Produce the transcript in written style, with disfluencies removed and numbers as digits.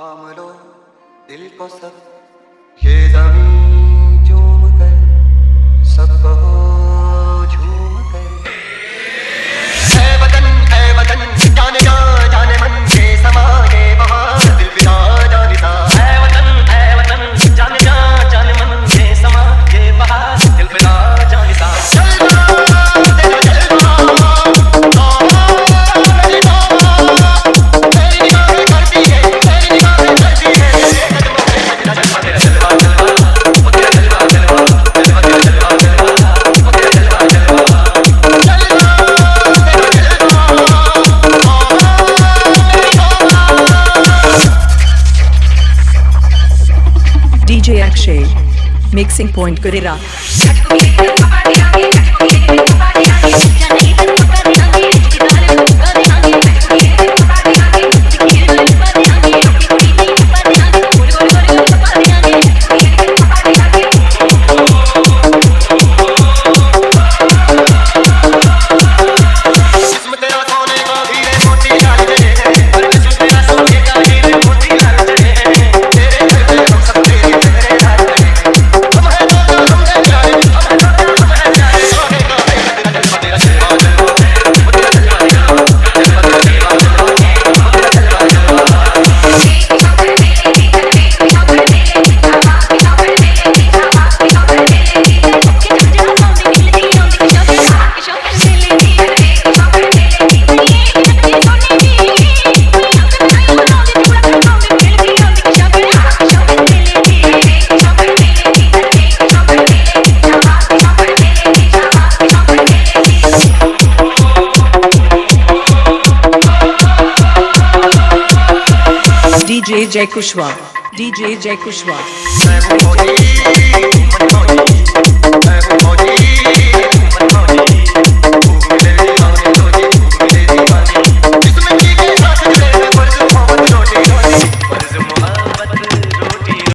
थाम लो दिल को सब, ये ज़मीं झूम गए, सब कहो झूम गए। है वतन जाने जा जाने मन के समा के वहाँ दिल फिदा जानिसा। है वतन जाने जा जाने मन के समा के वहाँ दिल फिदा जानिसा। DJ Akshay, Mixing Point Gurira. DJ Jay Kushwaha, DJ Jay Kushwaha.